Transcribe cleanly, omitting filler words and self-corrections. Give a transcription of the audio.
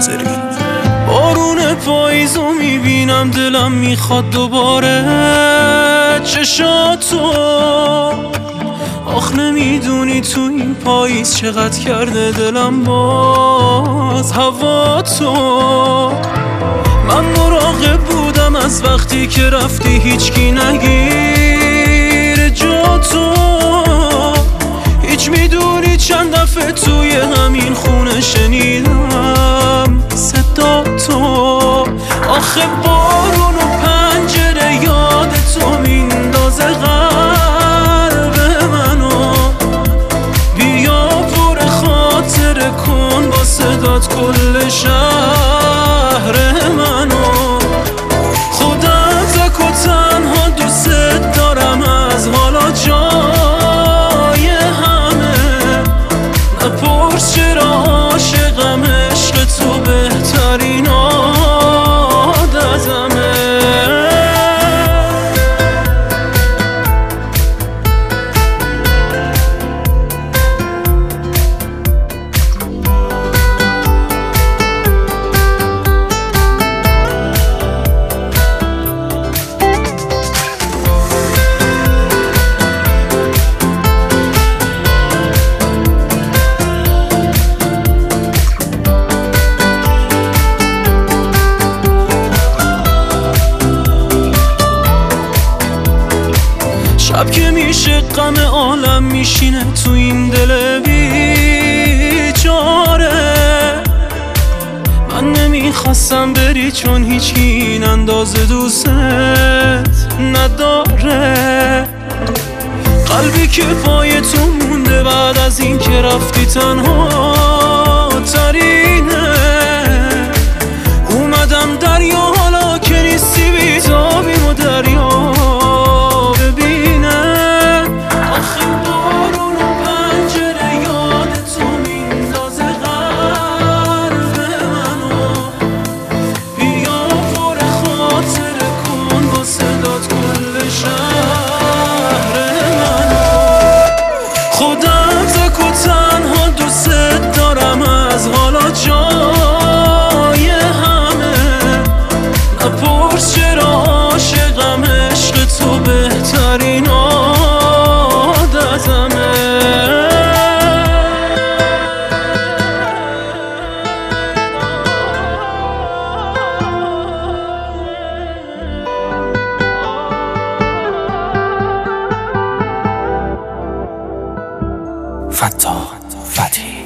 ناظری. بارون پاییزو میبینم دلم میخواد دوباره چشاتو. آخ نمیدونی تو این پاییز چقدر کرده دلم باز هوا تو. من مراقب بودم از وقتی که رفتی هیچکی نگیر جا تو. هیچ میدونی چند دفعه توی همین خونه شنیدم صدا تو. آخه بارون و پنجره یاد تو میندازه قلب منو. بیا پر خاطره کن با صدات کل شهر منو. خودت تک و تنها دوست دارم از حالا جای همه. نپرس چرا عاشقم عشق تو بهترین عادتمه. شب که میشه غم عالم میشینه تو این دل بیچاره. من نمیخواستم بری چون هیچکی این اندازه دوست نداره. قلبی که پای تو مونده بعد از این که رفتی تنها ترینه. اومدم دریا حالا که نیستی بیتابیم و دریا جای همه. نپرس چرا عاشقم عشق تو بهترین عادتمه. فتاح فتحی